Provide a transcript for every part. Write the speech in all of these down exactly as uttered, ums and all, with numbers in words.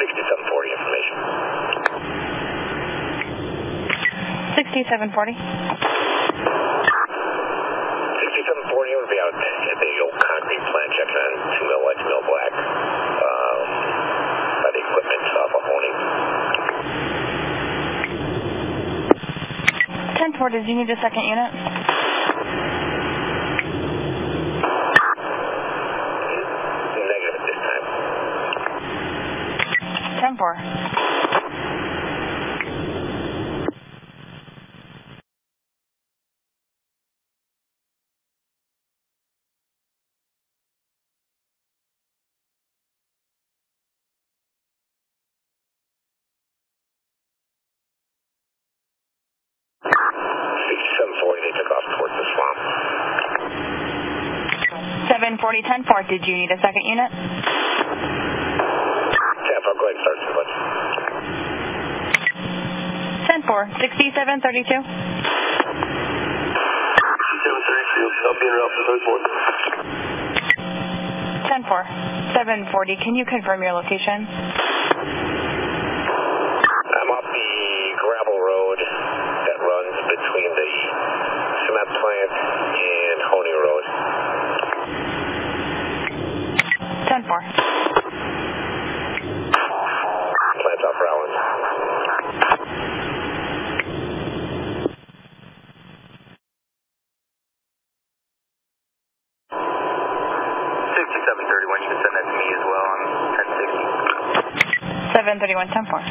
sixty-seven forty information. sixty-seven forty. sixty-seven forty would be out at the old concrete plant checking on two mil white, two mil black. Um, by the equipment off of Honey. ten four, did you need a second unit? Negative at this time. ten four. sixty-seven forty, they took off towards the swamp. seven forty, ten four, did you need a second unit? Tampa, go ahead and start sequence. ten four, sixty-seven thirty-two. sixty-seven thirty-two, I'll be in route for third board. ten four, seven forty, can you confirm your location? I'm off the gravel road that runs between the cement plant and Honey Road. ten four. Plant's off Rowan. sixty-seven thirty-one, you can send that to me as well on ten sixty. seven thirty-one, ten four.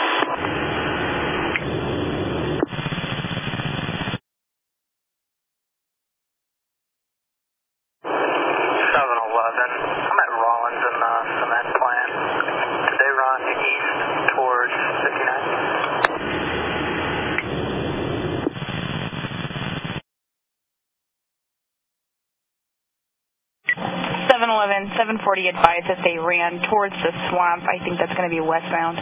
seven eleven, I'm at Rollins in the cement plant. They run east towards fifty-nine. seven eleven, seven forty advised that they ran towards the swamp. I think that's going to be westbound.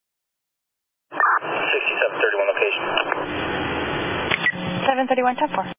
sixty-seven thirty-one location. seven thirty-one, ten four.